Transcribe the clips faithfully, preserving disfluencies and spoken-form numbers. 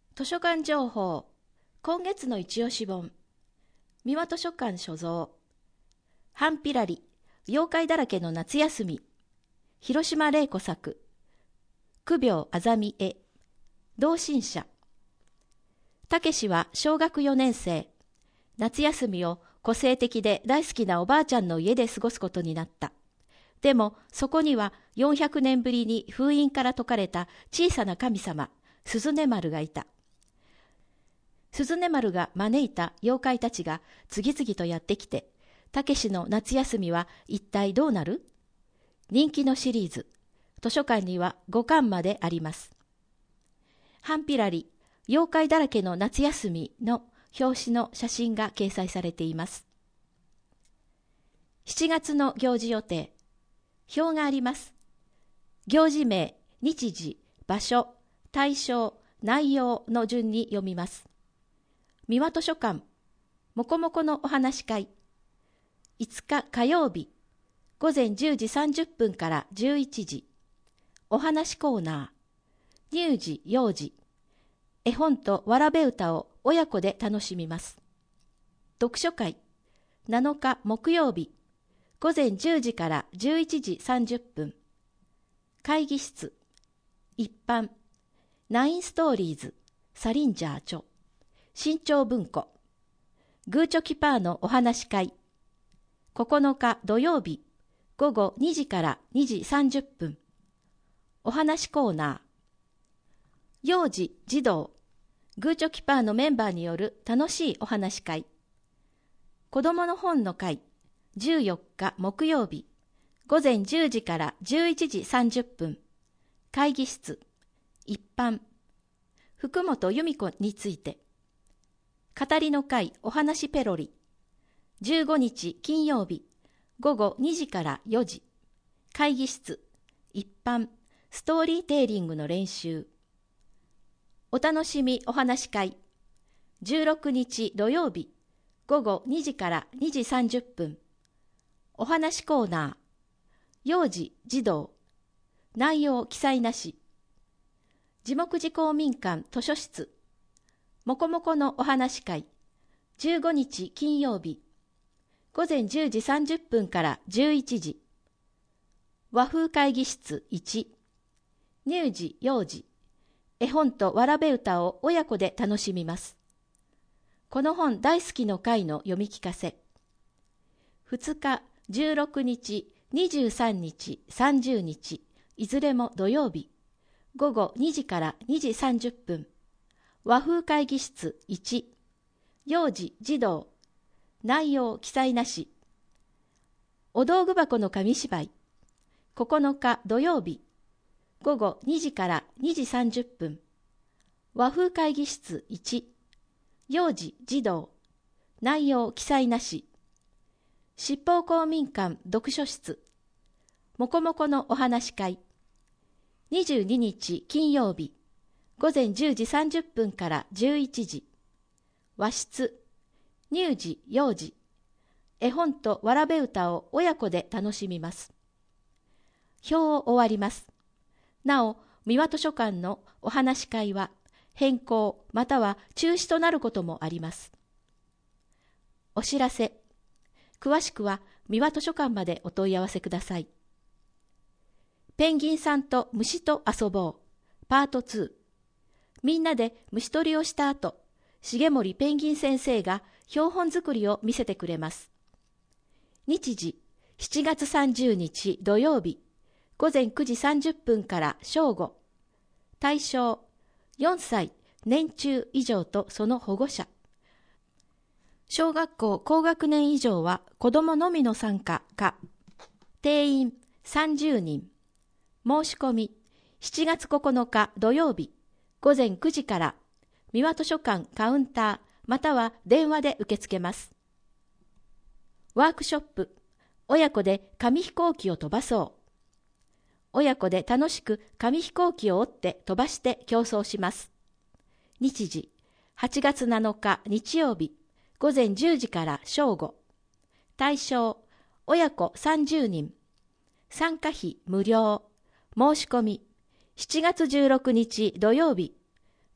図書館情報、今月の一押し本、三輪図書館所蔵、ハンピラリ、妖怪だらけの夏休み、広島玲子作、区病あざみ絵、同心者。たけしは小学よねん生、夏休みを個性的で大好きなおばあちゃんの家で過ごすことになった。でもそこにはよんひゃくねんぶりに封印から解かれた小さな神様、鈴音丸がいた。鈴音丸が招いた妖怪たちが次々とやってきて、たけしの夏休みは一体どうなる？人気のシリーズ、図書館にはごかんまであります。ハンピラリ、妖怪だらけの夏休みの表紙の写真が掲載されています。しちがつの行事予定、表があります。行事名、日時、場所、対象、内容の順に読みます。三輪図書館、もこもこのお話し会。いつか火曜日、ごぜんじゅうじさんじゅっぷんからじゅういちじ。お話コーナー、乳児、幼児。絵本とわらべ歌を親子で楽しみます。読書会、なのか木曜日、ごぜんじゅうじからじゅういちじさんじゅっぷん。会議室、一般、ナインストーリーズ、サリンジャー著。新潮文庫、グーチョキパーのお話会、ここのか土曜日、ごごにじからにじさんじゅっぷん。お話コーナー、幼児、児童、グーチョキパーのメンバーによる楽しいお話会、子どもの本の会、じゅうよっか木曜日、ごぜんじゅうじからじゅういちじさんじゅっぷん。会議室、一般、福本由美子について。語りの会お話ペロリ、じゅうごにち金曜日、ごごにじからよじ。会議室、一般、ストーリーテーリングの練習。お楽しみお話会、じゅうろくにち土曜日、ごごにじからにじさんじゅっぷん。お話コーナー、幼児、児童、内容記載なし。地木寺公民館図書室、もこもこのお話会、じゅうごにち金曜日、ごぜんじゅうじさんじゅっぷんからじゅういちじ。和風会議室いち、乳児、幼児、絵本とわらべ歌を親子で楽しみます。この本大好きの会の読み聞かせ。ふつか、じゅうろくにち、にじゅうさんにち、さんじゅうにち、いずれも土曜日、ごごにじからにじさんじゅっぷん。和風会議室いち、幼児、児童、内容記載なし。お道具箱の紙芝居、ここのか土曜日、ごごにじからにじさんじゅっぷん。和風会議室いち、幼児、児童、内容記載なし。七宝公民館読書室、もこもこのお話会、にじゅうににち金曜日、ごぜんじゅうじさんじゅっぷんからじゅういちじ。和室、乳児、幼児、絵本とわらべ歌を親子で楽しみます。表を終わります。なお、三輪図書館のお話会は変更または中止となることもあります。お知らせ。詳しくは三輪図書館までお問い合わせください。ペンギンさんと虫と遊ぼう、パートツー。みんなで虫取りをした後、重森ペンギン先生が標本作りを見せてくれます。日時、しちがつさんじゅうにち土曜日、ごぜんくじさんじゅっぷんから正午。対象、よんさい年中以上とその保護者。小学校高学年以上は子どものみの参加か。定員さんじゅうにん。申し込み、しちがつここのか土曜日、ごぜんくじから三輪図書館カウンターまたは電話で受け付けます。ワークショップ、親子で紙飛行機を飛ばそう。親子で楽しく紙飛行機を折って飛ばして競争します。日時、はちがつなのか日曜日、ごぜんじゅうじから正午。対象、親子さんじゅうにん。参加費無料。申し込み、しちがつじゅうろくにち土曜日、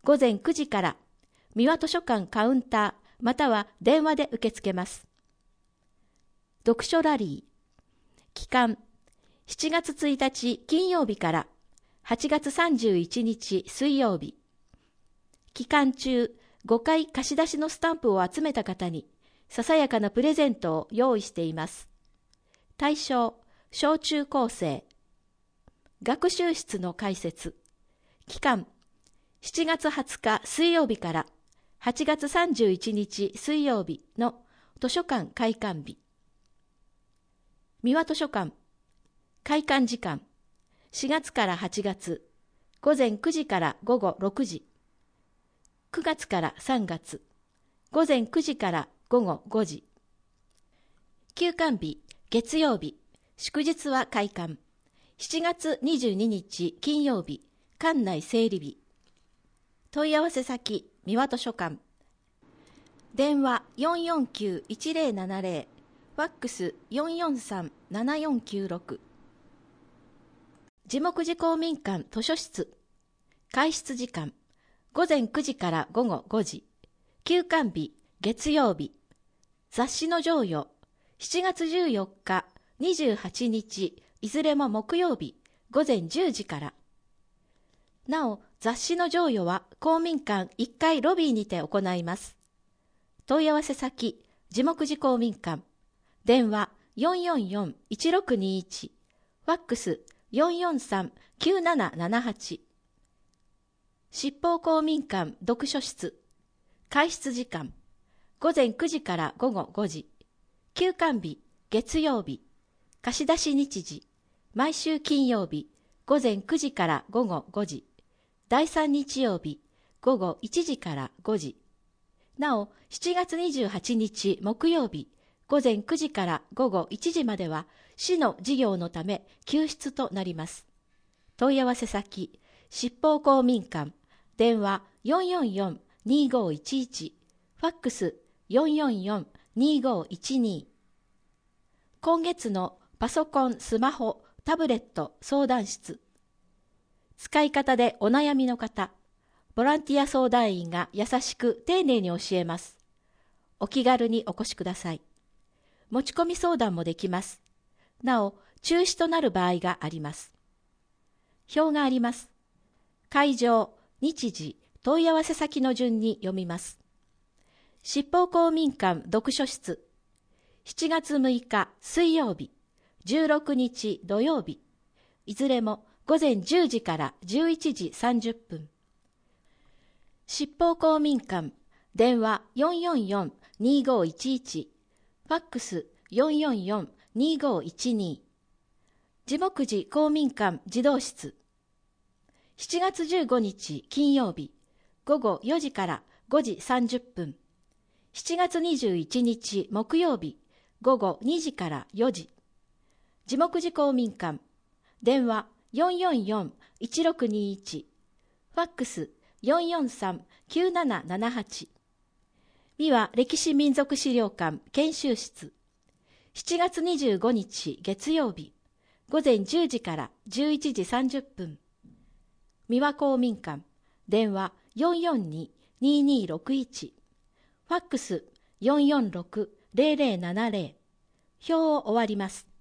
午前くじから三輪図書館カウンターまたは電話で受け付けます。読書ラリー期間しちがつついたち金曜日からはちがつさんじゅういちにち水曜日。期間中ごかい貸し出しのスタンプを集めた方にささやかなプレゼントを用意しています。対象小中高生。学習室の開設期間しちがつはつか水曜日からはちがつさんじゅういちにち水曜日の図書館開館日。三輪図書館開館時間しがつからはちがつ午前くじから午後ろくじ、くがつからさんがつ午前くじから午後ごじ。休館日月曜日、祝日は開館。しちがつにじゅうににち金曜日、館内整理日。問い合わせ先三輪図書館。電話 よんよんきゅういちぜろななぜろ、ファックス よんよんさんななよんきゅうろく。地木寺公民館図書室。開室時間午前くじから午後ごじ。休館日月曜日。雑誌の贈与しちがつじゅうよっか、にじゅうはちにちいずれも木曜日午前じゅうじから。なお雑誌の贈与は公民館いっかいロビーにて行います。問い合わせ先地木寺公民館。電話 よんよんよんいちろくにいち、ファックス よんよんさんきゅうななななはち。七宝公民館読書室。開室時間午前くじから午後ごじ。休館日月曜日。貸し出し日時毎週金曜日午前くじから午後ごじ。だいさん日曜日午後いちじからごじ。なおしちがつにじゅうはちにち木曜日午前くじから午後いちじまでは市の事業のため休室となります。問い合わせ先七宝公民館。電話 よんよんよんにごいちいち、ファックス よんよんよんにごいちに。今月のパソコン、スマホ、タブレット相談室。使い方でお悩みの方、ボランティア相談員が優しく丁寧に教えます。お気軽にお越しください。持ち込み相談もできます。なお、中止となる場合があります。表があります。会場、日時、問い合わせ先の順に読みます。七宝公民館読書室。しちがつむいか水曜日、じゅうろくにち土曜日。いずれも午前じゅうじからじゅういちじさんじゅっぷん。七宝公民館。電話 よんよんよんにごいちいち、ファックス よんよんよんにごいちに。地木寺公民館児童室。しちがつじゅうごにち金曜日午後よじからごじさんじゅっぷん。しちがつにじゅういちにち木曜日午後にじからよじ。地木寺公民館。電話 よんよんよんいちろくにいち、ファックス よんよんさんきゅうななななはち。三輪歴史民族資料館研修室。しちがつにじゅうごにち月曜日午前じゅうじからじゅういちじさんじゅっぷん。三輪公民館。電話 よんよんにににろくいち、ファックス よんよんろくぜろぜろななぜろ。表を終わります。